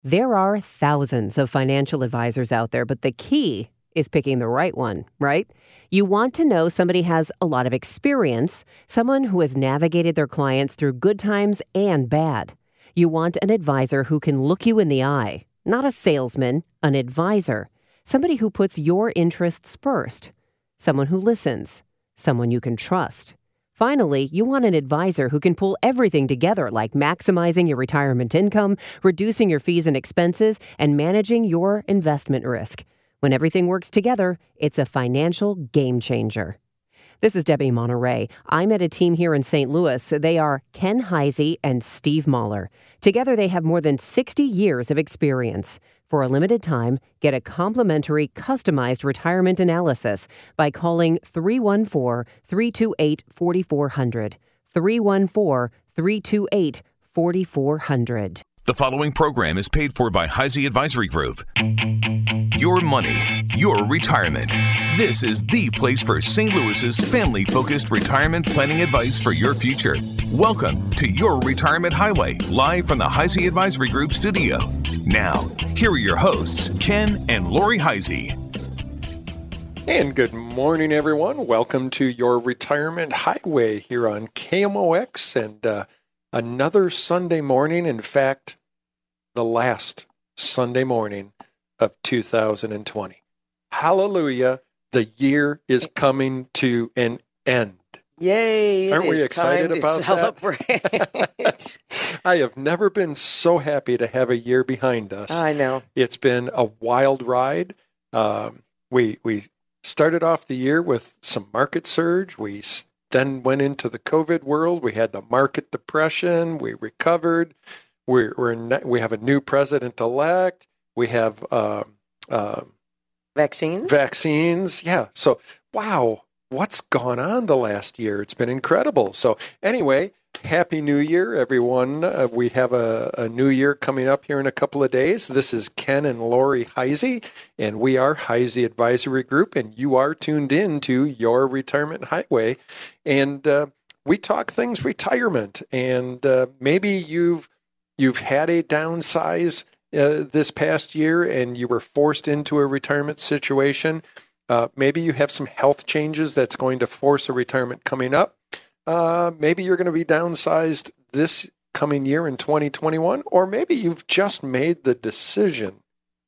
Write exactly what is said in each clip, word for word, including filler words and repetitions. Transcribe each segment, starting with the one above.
There are thousands of financial advisors out there, but the key is picking the right one, right? You want to know somebody has a lot of experience, someone who has navigated their clients through good times and bad. You want an advisor who can look you in the eye, not a salesman, an advisor, somebody who puts your interests first, someone who listens, someone you can trust. Finally, you want an advisor who can pull everything together, like maximizing your retirement income, reducing your fees and expenses, and managing your investment risk. When everything works together, it's a financial game changer. This is Debbie Monterey. I met a team here in Saint Louis. They are Ken Heisey and Steve Mahler. Together, they have more than sixty years of experience. For a limited time, get a complimentary, customized retirement analysis by calling three one four, three two eight, four four zero zero. three one four, three two eight, four four zero zero. The following program is paid for by Heisey Advisory Group. Your money, your retirement. This is the place for Saint Louis's family-focused retirement planning advice for your future. Welcome to Your Retirement Highway, live from the Heisey Advisory Group studio. Now, here are your hosts, Ken and Lori Heisey. And good morning, everyone. Welcome to Your Retirement Highway here on K M O X, and uh, another Sunday morning. In fact, the last Sunday morning of two thousand twenty. Hallelujah. The year is coming to an end. Yay. Aren't it we is excited time about to celebrate. that? I have never been so happy to have a year behind us. I know. It's been a wild ride. Um, we we started off the year with some market surge. We then went into the COVID world. We had the market depression. We recovered. We're, we're ne- we have a new president-elect. We have uh, uh, vaccines. Vaccines, yeah. So, wow, what's gone on the last year? It's been incredible. So, anyway, Happy New Year, everyone. Uh, we have a, a new year coming up here in a couple of days. This is Ken and Lori Heisey, and we are Heisey Advisory Group, and you are tuned in to Your Retirement Highway. And uh, we talk things retirement, and uh, maybe you've you've had a downsize Uh, this past year and you were forced into a retirement situation. Uh, maybe you have some health changes that's going to force a retirement coming up. Uh, maybe you're going to be downsized this coming year in twenty twenty-one, or maybe you've just made the decision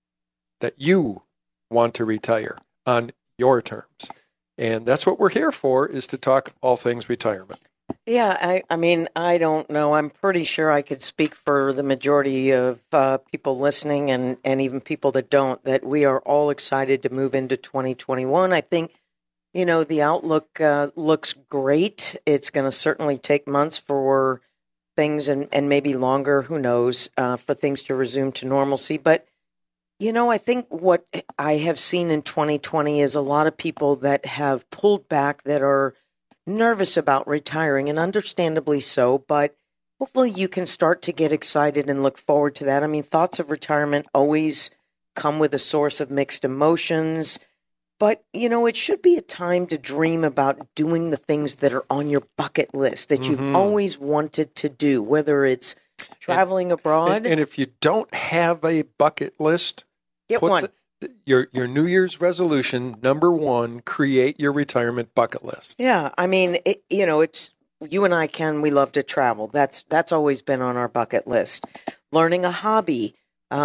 that you want to retire on your terms. And that's what we're here for, is to talk all things retirement. Yeah, I, I mean, I don't know. I'm pretty sure I could speak for the majority of uh, people listening and, and even people that don't, that we are all excited to move into twenty twenty-one. I think, you know, the outlook uh, looks great. It's going to certainly take months for things and, and maybe longer, who knows, uh, for things to resume to normalcy. But, you know, I think what I have seen in twenty twenty is a lot of people that have pulled back, that are nervous about retiring, and understandably so, but hopefully you can start to get excited and look forward to that. I mean, thoughts of retirement always come with a source of mixed emotions, but, you know, it should be a time to dream about doing the things that are on your bucket list that you've mm-hmm. always wanted to do, whether it's traveling and, abroad. And, and if you don't have a bucket list, get one. The, Your your New Year's resolution, number one, create your retirement bucket list. Yeah, I mean, it, you know, it's you and I, Ken, we love to travel. That's that's always been on our bucket list. Learning a hobby,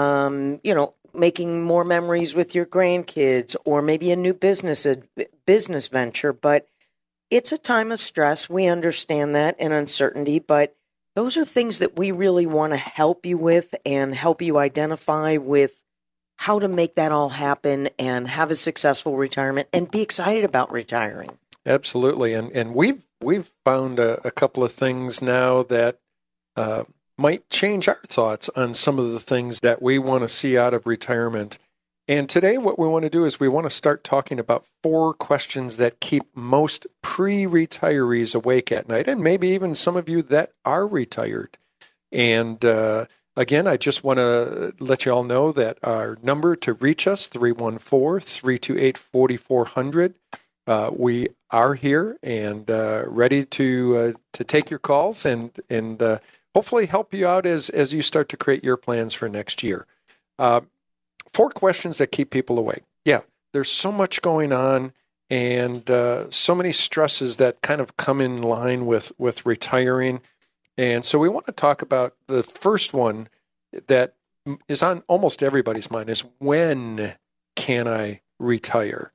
um, you know, making more memories with your grandkids, or maybe a new business a business venture. But it's a time of stress. We understand that, and uncertainty. But those are things that we really want to help you with and help you identify with how to make that all happen and have a successful retirement and be excited about retiring. Absolutely. And and we've we've found a, a couple of things now that uh, might change our thoughts on some of the things that we want to see out of retirement. And today what we want to do is we want to start talking about four questions that keep most pre-retirees awake at night, and maybe even some of you that are retired. And uh Again, I just want to let you all know that our number to reach us, three one four, three two eight, four four zero zero. Uh, we are here and uh, ready to uh, to take your calls and and uh, hopefully help you out as, as you start to create your plans for next year. Uh, four questions that keep people awake. Yeah, there's so much going on and uh, so many stresses that kind of come in line with, with retiring. And so we want to talk about the first one that is on almost everybody's mind is, when can I retire?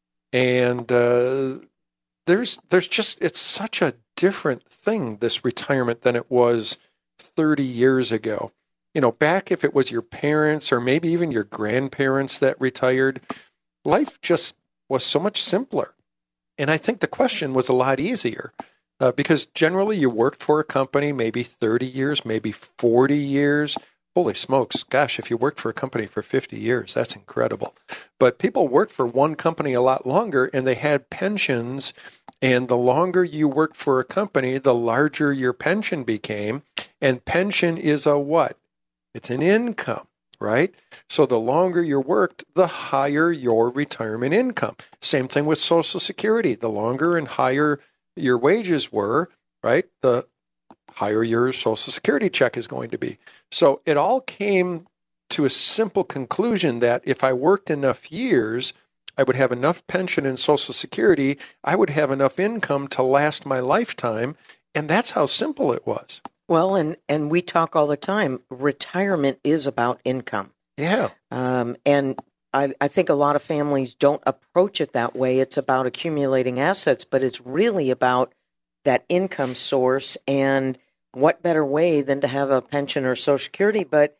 And uh, there's there's just, it's such a different thing, this retirement, than it was thirty years ago. You know, back if it was your parents or maybe even your grandparents that retired, life just was so much simpler. And I think the question was a lot easier uh, because generally you worked for a company maybe thirty years, maybe forty years. Holy smokes, gosh, if you worked for a company for fifty years, that's incredible. But people worked for one company a lot longer and they had pensions. And the longer you worked for a company, the larger your pension became. And pension is a what? It's an income, right? So the longer you worked, the higher your retirement income. Same thing with Social Security. The longer and higher your wages were, right, the higher your Social Security check is going to be. So it all came to a simple conclusion that if I worked enough years, I would have enough pension and Social Security, I would have enough income to last my lifetime. And that's how simple it was. Well, and, and we talk all the time, retirement is about income. Yeah. Um, and I, I think a lot of families don't approach it that way. It's about accumulating assets, but it's really about that income source. And what better way than to have a pension or Social Security? But,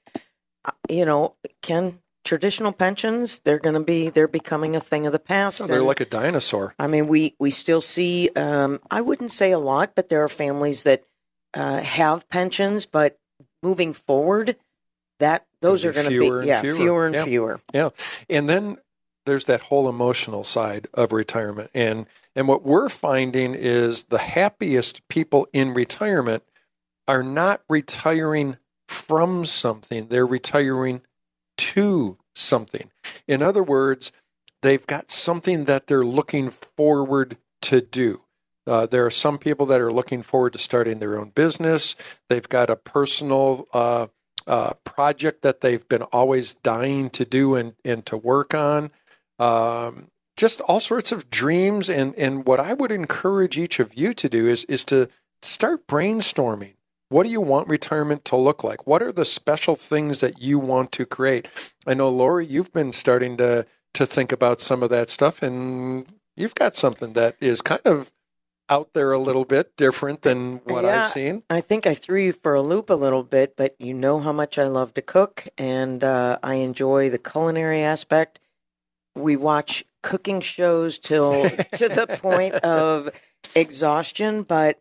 you know, Ken, traditional pensions, they're going to be, they're becoming a thing of the past. Oh, they're and, like a dinosaur. I mean, we, we still see, um, I wouldn't say a lot, but there are families that Uh, have pensions, but moving forward, that those are going to be yeah fewer, fewer and yeah. fewer. Yeah, and then there's that whole emotional side of retirement, and and what we're finding is the happiest people in retirement are not retiring from something; they're retiring to something. In other words, they've got something that they're looking forward to do. Uh, there are some people that are looking forward to starting their own business. They've got a personal uh, uh, project that they've been always dying to do and, and to work on. Um, just all sorts of dreams. And, and what I would encourage each of you to do is, is to start brainstorming. What do you want retirement to look like? What are the special things that you want to create? I know, Lori, you've been starting to, to think about some of that stuff, and you've got something that is kind of out there a little bit different than what yeah, I've seen. I think I threw you for a loop a little bit, but you know how much I love to cook, and uh, I enjoy the culinary aspect. We watch cooking shows till to the point of exhaustion, but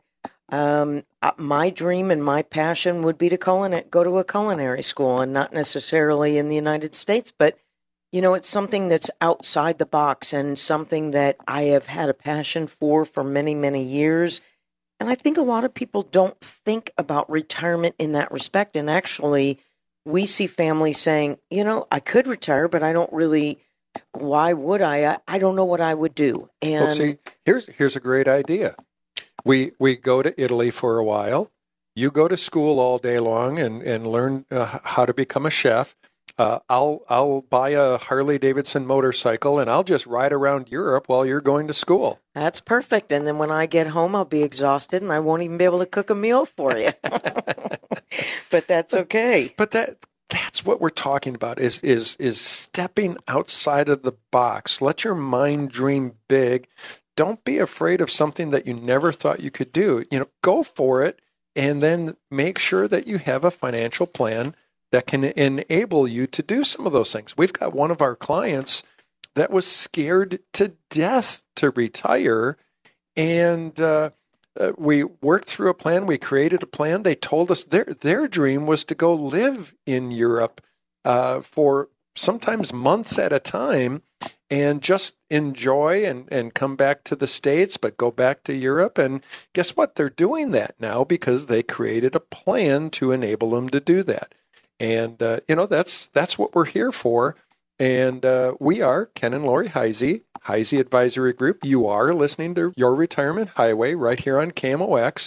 um, my dream and my passion would be to culinary, go to a culinary school, and not necessarily in the United States, but you know, it's something that's outside the box and something that I have had a passion for for many, many years. And I think a lot of people don't think about retirement in that respect. And actually, we see families saying, you know, I could retire, but I don't really, why would I? I, I don't know what I would do. And well, see, here's here's a great idea. We we go to Italy for a while. You go to school all day long and, and learn uh, how to become a chef. Uh, I'll I'll buy a Harley Davidson motorcycle and I'll just ride around Europe while you're going to school. That's perfect. And then when I get home, I'll be exhausted and I won't even be able to cook a meal for you. But that's okay. But that that's what we're talking about is is is stepping outside of the box. Let your mind dream big. Don't be afraid of something that you never thought you could do. You know, go for it, and then make sure that you have a financial plan that can enable you to do some of those things. We've got one of our clients that was scared to death to retire, and uh, uh, we worked through a plan. We created a plan. They told us their their dream was to go live in Europe uh, for sometimes months at a time and just enjoy and, and come back to the States, but go back to Europe. And guess what? They're doing that now because they created a plan to enable them to do that. And, uh, you know, that's that's what we're here for. And uh, we are Ken and Lori Heisey, Heisey Advisory Group. You are listening to Your Retirement Highway right here on K M O X.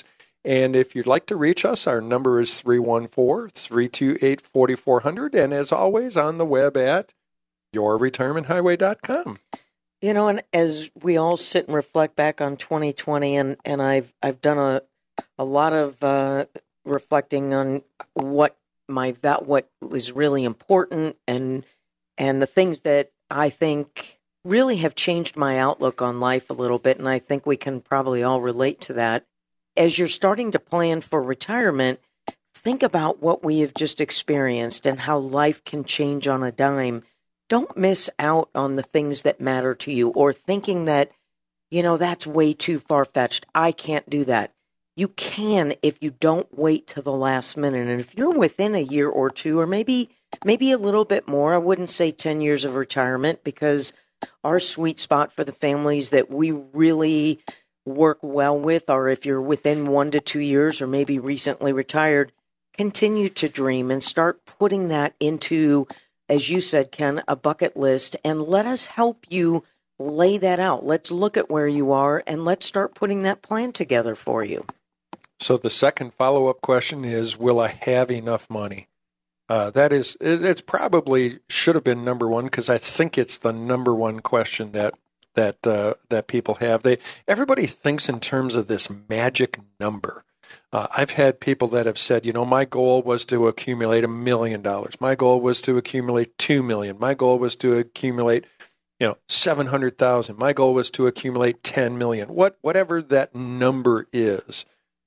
And if you'd like to reach us, our number is three one four, three two eight, four four zero zero. And as always, on the web at your retirement highway dot com. You know, and as we all sit and reflect back on twenty twenty, and, and I've I've done a a lot of uh, reflecting on what my that what was really important, and and the things that I think really have changed my outlook on life a little bit, and I think we can probably all relate to that. As you're starting to plan for retirement, think about what we have just experienced and how life can change on a dime. Don't miss out on the things that matter to you, or thinking that, you know, that's way too far-fetched. I can't do that. You can if you don't wait till the last minute. And if you're within a year or two, or maybe maybe a little bit more, I wouldn't say ten years of retirement, because our sweet spot for the families that we really work well with, or if you're within one to two years or maybe recently retired, continue to dream and start putting that into, as you said, Ken, a bucket list, and let us help you lay that out. Let's look at where you are and let's start putting that plan together for you. So the second follow-up question is, will I have enough money? Uh, that is, it, it's probably should have been number one, because I think it's the number one question that that uh, that people have. They everybody thinks in terms of this magic number. Uh, I've had people that have said, you know, my goal was to accumulate a million dollars. My goal was to accumulate two million. My goal was to accumulate, you know, seven hundred thousand. My goal was to accumulate ten million. What whatever that number is.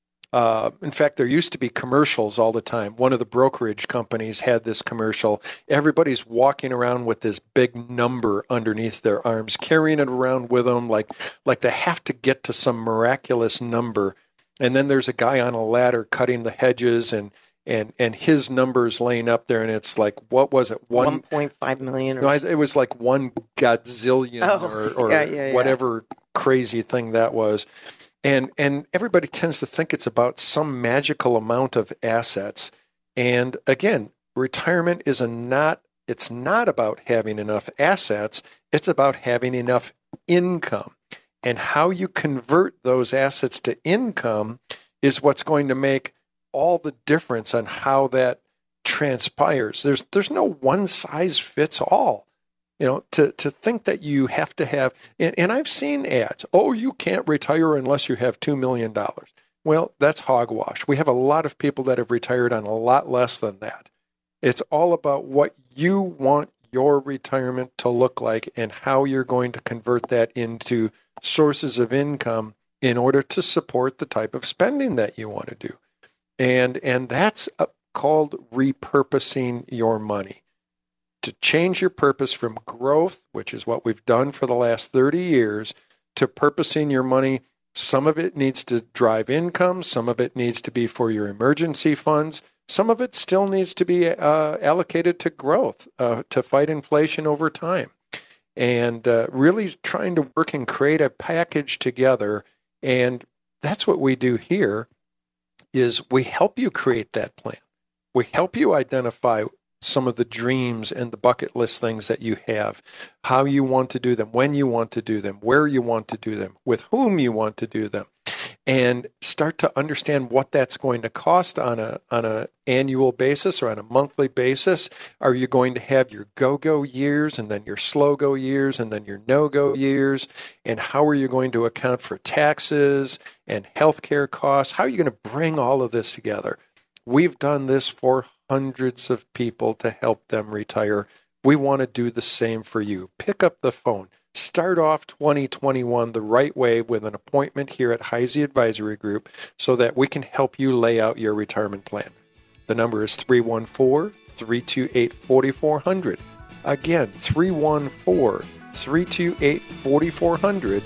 Uh, in fact, there used to be commercials all the time. One of the brokerage companies had this commercial. Everybody's walking around with this big number underneath their arms, carrying it around with them like, like they have to get to some miraculous number. And then there's a guy on a ladder cutting the hedges, and and, and his number's laying up there, and it's like, what was it? One, one point five million? Or no, it was like one godzillion oh, or, or yeah, yeah, yeah. whatever crazy thing that was. And and everybody tends to think it's about some magical amount of assets. And again, retirement is a not, it's not about having enough assets. It's about having enough income. And how you convert those assets to income is what's going to make all the difference on how that transpires. There's there's no one size fits all. You know, to, to think that you have to have, and, and I've seen ads, oh, you can't retire unless you have two million dollars. Well, that's hogwash. We have a lot of people that have retired on a lot less than that. It's all about what you want your retirement to look like and how you're going to convert that into sources of income in order to support the type of spending that you want to do. And, and that's called repurposing your money. To change your purpose from growth, which is what we've done for the last thirty years, to purposing your money. Some of it needs to drive income. Some of it needs to be for your emergency funds. Some of it still needs to be uh, allocated to growth, uh, to fight inflation over time. And uh, really trying to work and create a package together. And that's what we do here, is we help you create that plan. We help you identify some of the dreams and the bucket list things that you have, how you want to do them, when you want to do them, where you want to do them, with whom you want to do them, and start to understand what that's going to cost on a on a annual basis or on a monthly basis. Are you going to have your go-go years and then your slow-go years and then your no-go years? And how are you going to account for taxes and healthcare costs? How are you going to bring all of this together? We've done this for hundreds of people to help them retire. We want to do the same for you. Pick up the phone. Start off twenty twenty-one the right way with an appointment here at Heisey Advisory Group so that we can help you lay out your retirement plan. The number is three one four, three two eight, four four zero zero. Again, three one four, three two eight, four four zero zero.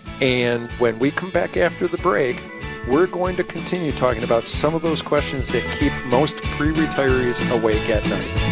And when we come back after the break, we're going to continue talking about some of those questions that keep most pre-retirees awake at night.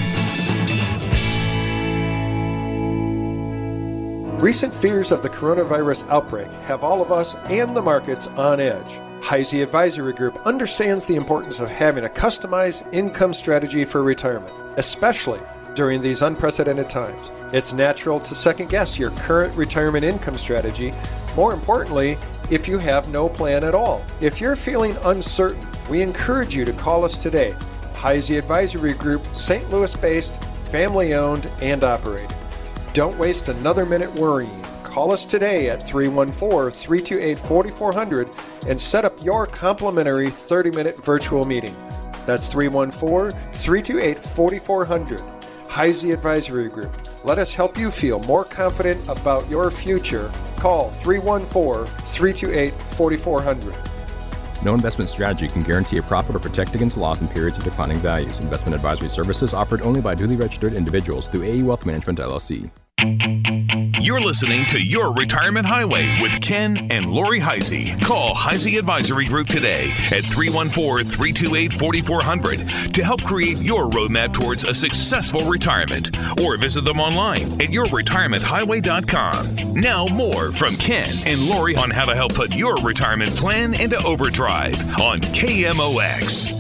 Recent fears of the coronavirus outbreak have all of us and the markets on edge. Heisey Advisory Group understands the importance of having a customized income strategy for retirement, especially during these unprecedented times. It's natural to second-guess your current retirement income strategy. More importantly, if you have no plan at all. If you're feeling uncertain, we encourage you to call us today. Heisey Advisory Group, Saint Louis-based, family-owned and operated. Don't waste another minute worrying. Call us today at three one four, three two eight, four four zero zero and set up your complimentary thirty-minute virtual meeting. That's three one four, three two eight, four four zero zero. Heisey Advisory Group. Let us help you feel more confident about your future. Call three one four, three two eight, four four zero zero. No investment strategy can guarantee a profit or protect against loss in periods of declining values. Investment advisory services offered only by duly registered individuals through A E Wealth Management, L L C. You're listening to Your Retirement Highway with Ken and Lori Heisey. Call Heisey Advisory Group today at three one four, three two eight, four four zero zero to help create your roadmap towards a successful retirement. Or visit them online at your retirement highway dot com. Now more from Ken and Lori on how to help put your retirement plan into overdrive on K M O X.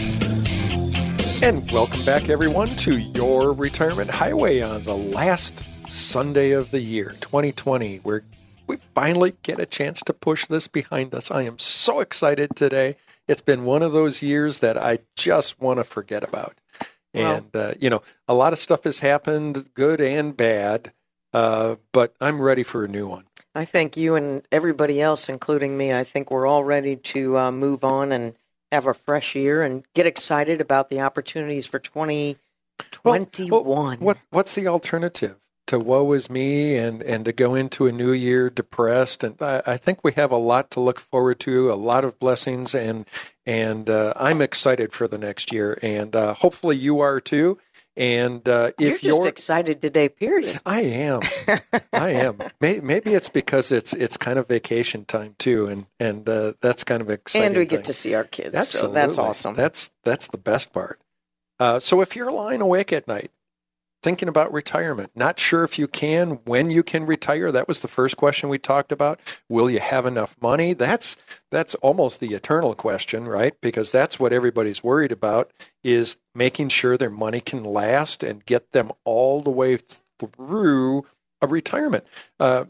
And welcome back, everyone, to Your Retirement Highway on the last Sunday of the year, twenty twenty. We're, we finally get a chance to push this behind us. I am so excited today. It's been one of those years that I just want to forget about. Well, and, uh, you know, a lot of stuff has happened, good and bad, uh, but I'm ready for a new one. I think you and everybody else, including me, I think we're all ready to uh, move on and have a fresh year and get excited about the opportunities for twenty twenty-one. Well, well, what, what's the alternative to woe is me and, and to go into a new year depressed? And I, I think we have a lot to look forward to, a lot of blessings, and and uh, I'm excited for the next year. And uh, hopefully you are too. And uh, if you're just you're excited today, period. I am, I am. Maybe it's because it's it's kind of vacation time too, and and uh, that's kind of exciting. And we thing. get to see our kids, Absolutely. so that's awesome. That's that's the best part. Uh, so if you're lying awake at night, thinking about retirement, not sure if you can, when you can retire, that was the first question we talked about. Will you have enough money? That's that's almost the eternal question, right? Because that's what everybody's worried about, is making sure their money can last and get them all the way through a retirement. Uh,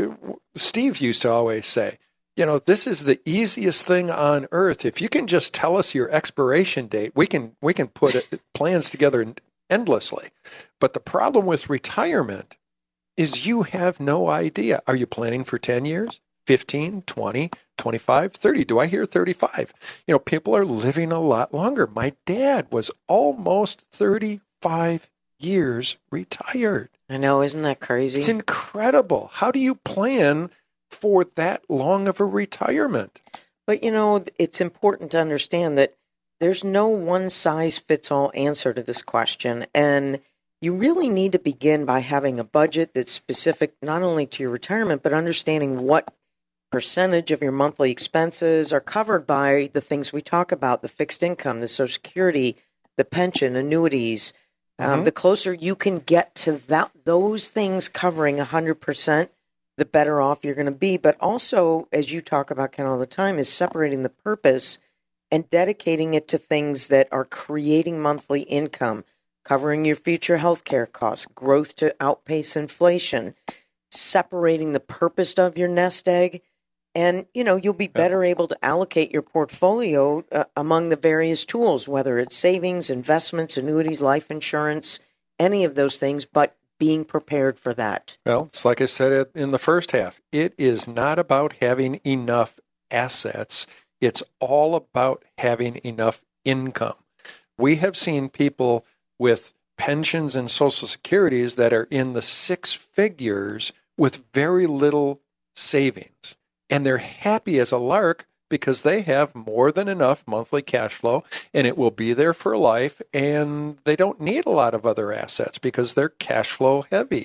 Steve used to always say, you know, this is the easiest thing on earth. If you can just tell us your expiration date, we can we can put it, plans together endlessly. But the problem with retirement is you have no idea. Are you planning for ten years, fifteen, twenty, twenty-five, thirty? Do I hear thirty-five? You know, people are living a lot longer. My dad was almost thirty-five years retired. I know, isn't that crazy? It's incredible. How do you plan for that long of a retirement? But, you know, it's important to understand that there's no one-size-fits-all answer to this question, and you really need to begin by having a budget that's specific not only to your retirement, but understanding what percentage of your monthly expenses are covered by the things we talk about, the fixed income, the Social Security, the pension, annuities. Um, Mm-hmm. the closer you can get to that, those things covering one hundred percent, the better off you're going to be. But also, as you talk about, Ken, all the time, is separating the purpose and dedicating it to things that are creating monthly income, covering your future healthcare costs, growth to outpace inflation, separating the purpose of your nest egg. And, you know, you'll be better able to allocate your portfolio uh, among the various tools, whether it's savings, investments, annuities, life insurance, any of those things, but being prepared for that. Well, it's like I said in the first half. It is not about having enough assets. It's all about having enough income. We have seen people with pensions and Social Securities that are in the six figures with very little savings. And they're happy as a lark because they have more than enough monthly cash flow, and it will be there for life, and they don't need a lot of other assets because they're cash flow heavy.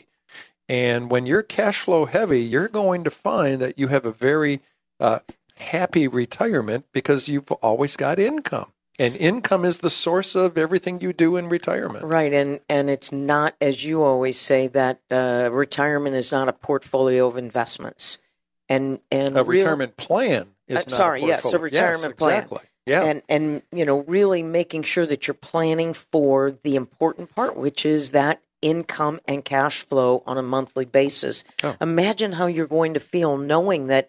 And when you're cash flow heavy, you're going to find that you have a very uh, happy retirement because you've always got income. And income is the source of everything you do in retirement. Right, and, and it's not, as you always say, that uh, retirement is not a portfolio of investments. And and a real, retirement plan is uh, not sorry, a yes, a retirement yes, plan. Exactly. Yeah. And and you know, really making sure that you're planning for the important part, which is that income and cash flow on a monthly basis. Oh. Imagine how you're going to feel knowing that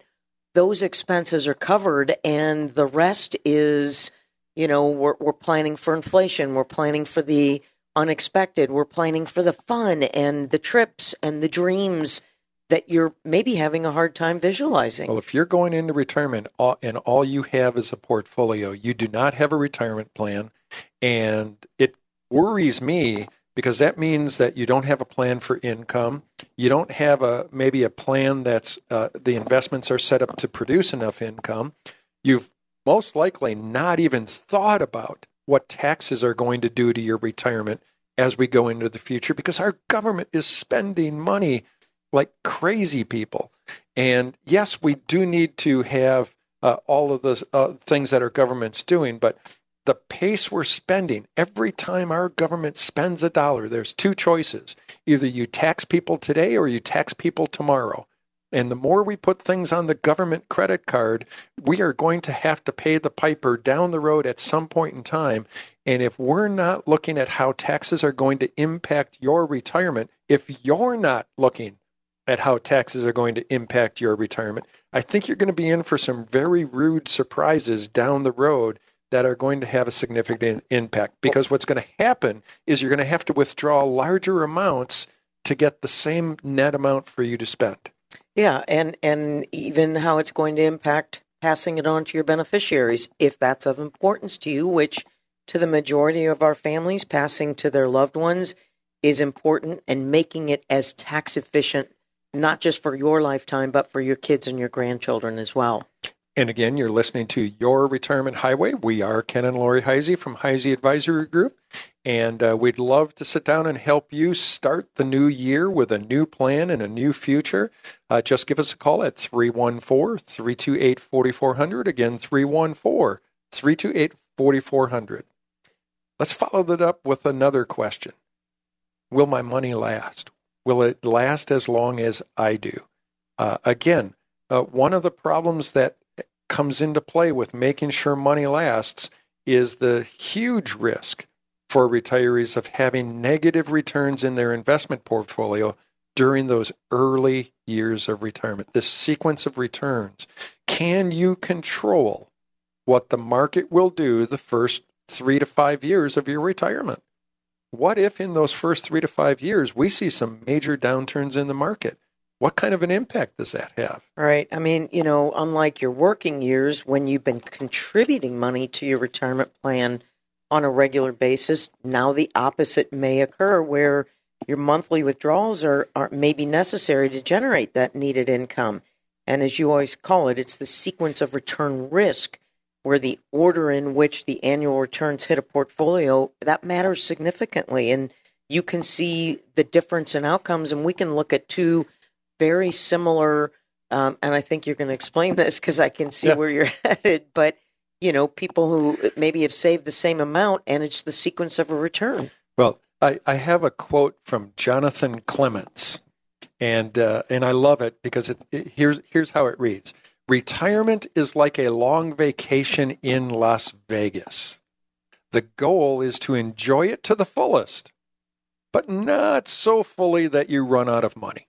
those expenses are covered, and the rest is, you know, we're, we're planning for inflation. We're planning for the unexpected. We're planning for the fun and the trips and the dreams that you're maybe having a hard time visualizing. Well, if you're going into retirement all, and all you have is a portfolio, you do not have a retirement plan, and it worries me because that means that you don't have a plan for income. You don't have a maybe a plan that's uh, the investments are set up to produce enough income. You've most likely not even thought about what taxes are going to do to your retirement as we go into the future, because our government is spending money like crazy people. And yes, we do need to have uh, all of the uh, things that our government's doing, but the pace we're spending, every time our government spends a dollar, there's two choices. Either you tax people today or you tax people tomorrow. And the more we put things on the government credit card, we are going to have to pay the piper down the road at some point in time. And if we're not looking at how taxes are going to impact your retirement, if you're not looking at how taxes are going to impact your retirement, I think you're going to be in for some very rude surprises down the road that are going to have a significant impact. Because what's going to happen is you're going to have to withdraw larger amounts to get the same net amount for you to spend. Yeah, and, and even how it's going to impact passing it on to your beneficiaries, if that's of importance to you, which to the majority of our families, passing to their loved ones is important, and making it as tax efficient, not just for your lifetime, but for your kids and your grandchildren as well. And again, you're listening to Your Retirement Highway. We are Ken and Lori Heisey from Heisey Advisory Group, and uh, we'd love to sit down and help you start the new year with a new plan and a new future. Uh, just give us a call at three one four, three two eight, four four zero zero. Again, three one four, three two eight, four four zero zero. Let's follow that up with another question. Will my money last? Will it last as long as I do? Uh, again, uh, one of the problems that comes into play with making sure money lasts is the huge risk for retirees of having negative returns in their investment portfolio during those early years of retirement. This sequence of returns. Can you control what the market will do the first three to five years of your retirement? What if in those first three to five years we see some major downturns in the market? What kind of an impact does that have? Right. I mean, you know, unlike your working years when you've been contributing money to your retirement plan on a regular basis, now the opposite may occur where your monthly withdrawals are, are maybe necessary to generate that needed income. And as you always call it, it's the sequence of return risk, where the order in which the annual returns hit a portfolio, that matters significantly. And you can see the difference in outcomes, and we can look at two very similar, um, and I think you're going to explain this because I can see yeah. where you're headed, but, you know, people who maybe have saved the same amount, and it's the sequence of a return. Well, I, I have a quote from Jonathan Clements, and uh, and I love it because it, it, here's here's how it reads. Retirement is like a long vacation in Las Vegas. The goal is to enjoy it to the fullest, but not so fully that you run out of money.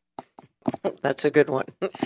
That's a good one.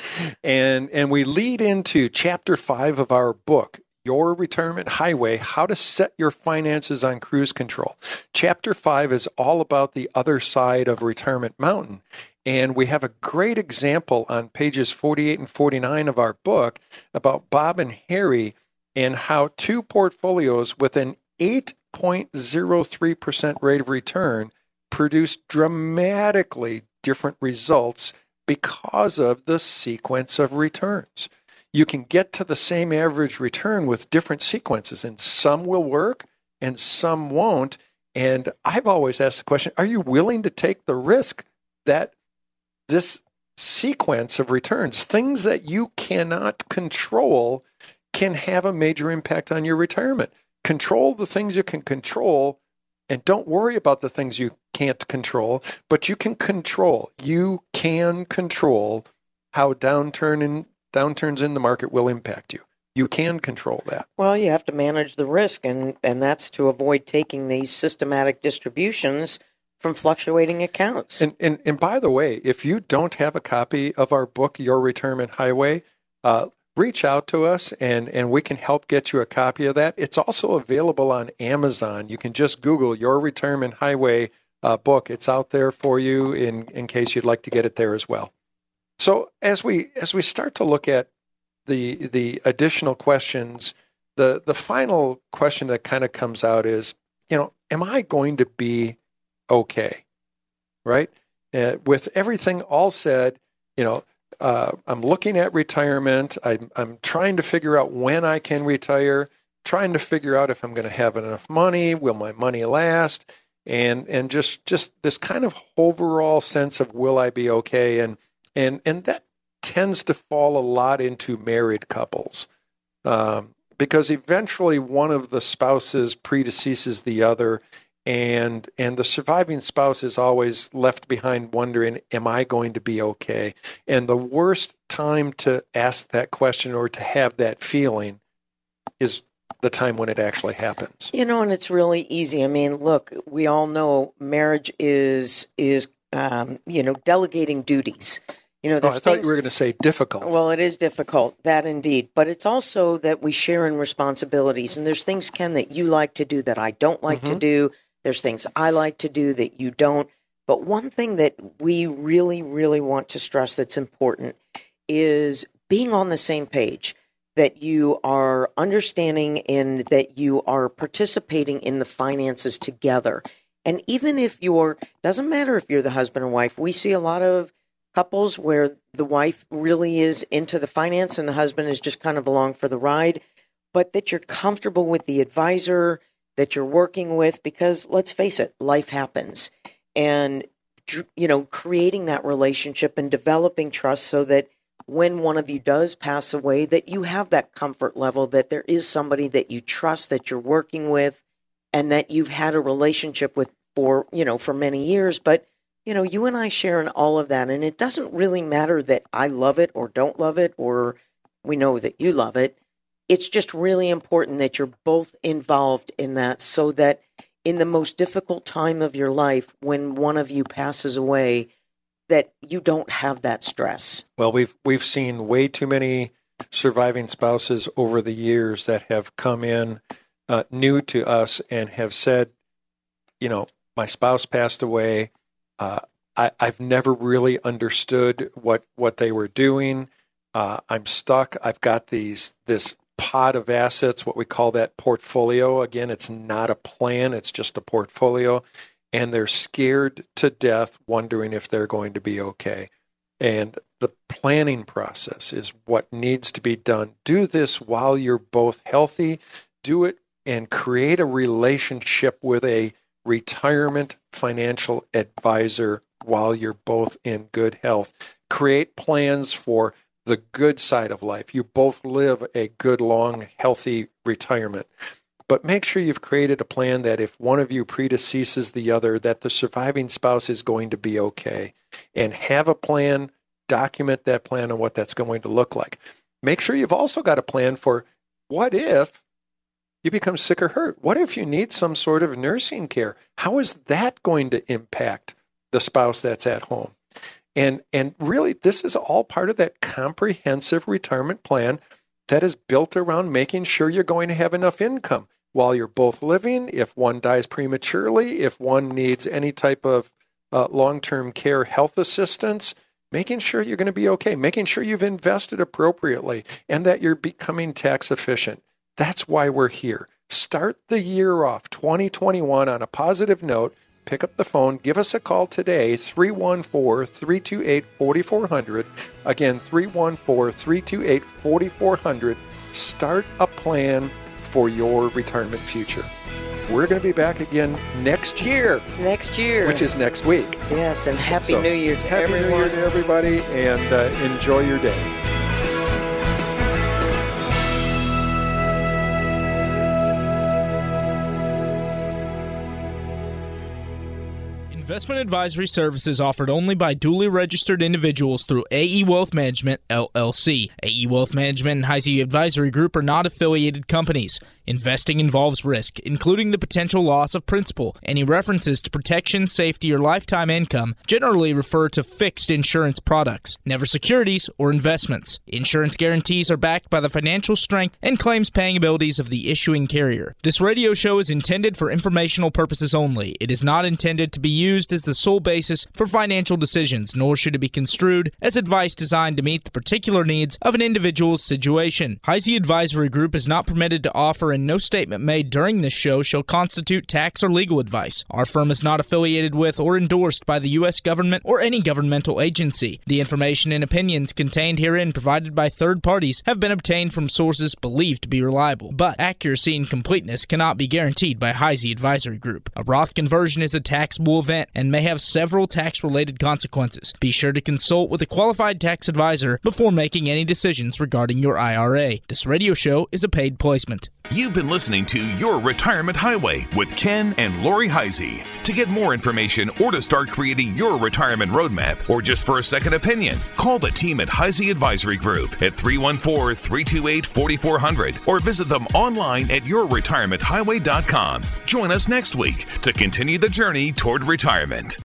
and and we lead into chapter five of our book, Your Retirement Highway, How to Set Your Finances on Cruise Control. Chapter five is all about the other side of Retirement Mountain. And we have a great example on pages forty-eight and forty-nine of our book about Bob and Harry and how two portfolios with an eight point zero three percent rate of return produced dramatically different results because of the sequence of returns. You can get to the same average return with different sequences, and some will work and some won't. And I've always asked the question, are you willing to take the risk that this sequence of returns, things that you cannot control, can have a major impact on your retirement? Control the things you can control, and don't worry about the things you can't control, but you can control. You can control how downturn in, downturns in the market will impact you. You can control that. Well, you have to manage the risk, and, and that's to avoid taking these systematic distributions from fluctuating accounts. And, and and by the way, if you don't have a copy of our book, Your Retirement Highway, uh, reach out to us and, and we can help get you a copy of that. It's also available on Amazon. You can just Google Your Retirement Highway uh, book. It's out there for you in, in case you'd like to get it there as well. So as we as we start to look at the the additional questions, the, the final question that kind of comes out is, you know, am I going to be okay? Right? Uh, with everything all said, you know, Uh, I'm looking at retirement. I'm, I'm trying to figure out when I can retire, trying to figure out if I'm going to have enough money, will my money last, and and just just this kind of overall sense of will I be okay, and and and that tends to fall a lot into married couples, um, because eventually one of the spouses predeceases the other. And and the surviving spouse is always left behind wondering, am I going to be okay? And the worst time to ask that question or to have that feeling is the time when it actually happens. You know, and it's really easy. I mean, look, we all know marriage is, is um, you know, delegating duties. You know, oh, I thought things, you were going to say difficult. Well, it is difficult, that indeed. But it's also that we share in responsibilities. And there's things, Ken, that you like to do that I don't like mm-hmm. to do. There's things I like to do that you don't. But one thing that we really, really want to stress that's important is being on the same page, that you are understanding and that you are participating in the finances together. And even if you're, doesn't matter if you're the husband or wife, we see a lot of couples where the wife really is into the finance and the husband is just kind of along for the ride, but that you're comfortable with the advisor that you're working with, because let's face it, life happens. And, you know, creating that relationship and developing trust so that when one of you does pass away, that you have that comfort level, that there is somebody that you trust, that you're working with, and that you've had a relationship with for, you know, for many years. But, you know, you and I share in all of that. And it doesn't really matter that I love it or don't love it, or we know that you love it. It's just really important that you're both involved in that, so that in the most difficult time of your life, when one of you passes away, that you don't have that stress. Well, we've we've seen way too many surviving spouses over the years that have come in uh, new to us and have said, you know, my spouse passed away. Uh, I, I've never really understood what what they were doing. Uh, I'm stuck. I've got these this. pot of assets, what we call that portfolio. Again, it's not a plan, it's just a portfolio. And they're scared to death, wondering if they're going to be okay. And the planning process is what needs to be done. Do this while you're both healthy. Do it and create a relationship with a retirement financial advisor while you're both in good health. Create plans for the good side of life. You both live a good, long, healthy retirement. But make sure you've created a plan that if one of you predeceases the other, that the surviving spouse is going to be okay. And have a plan, document that plan and what that's going to look like. Make sure you've also got a plan for what if you become sick or hurt? What if you need some sort of nursing care? How is that going to impact the spouse that's at home? And and really, this is all part of that comprehensive retirement plan that is built around making sure you're going to have enough income while you're both living. If one dies prematurely, if one needs any type of uh, long-term care health assistance, making sure you're going to be okay, making sure you've invested appropriately, and that you're becoming tax efficient. That's why we're here. Start the year off, twenty twenty-one, on a positive note. Pick up the phone, give us a call today, three one four, three two eight, four four zero zero. Again, three one four, three two eight, four four zero zero. Start a plan for your retirement future. We're going to be back again next year. Next year. Which is next week. Yes, and Happy so, New Year to happy everyone. Happy New Year to everybody, and uh, enjoy your day. Investment advisory services offered only by duly registered individuals through A E Wealth Management, L L C. A E Wealth Management and Heisey Advisory Group are not affiliated companies. Investing involves risk, including the potential loss of principal. Any references to protection, safety, or lifetime income generally refer to fixed insurance products, never securities or investments. Insurance guarantees are backed by the financial strength and claims-paying abilities of the issuing carrier. This radio show is intended for informational purposes only. It is not intended to be used as the sole basis for financial decisions, nor should it be construed as advice designed to meet the particular needs of an individual's situation. Heisey Advisory Group is not permitted to offer, and no statement made during this show shall constitute tax or legal advice. Our firm is not affiliated with or endorsed by the U S government or any governmental agency. The information and opinions contained herein provided by third parties have been obtained from sources believed to be reliable, but accuracy and completeness cannot be guaranteed by Heisey Advisory Group. A Roth conversion is a taxable event and may have several tax-related consequences. Be sure to consult with a qualified tax advisor before making any decisions regarding your I R A. This radio show is a paid placement. You've been listening to Your Retirement Highway with Ken and Lori Heisey. To get more information or to start creating your retirement roadmap or just for a second opinion, call the team at Heisey Advisory Group at three one four, three two eight, four four zero zero or visit them online at your retirement highway dot com. Join us next week to continue the journey toward retirement.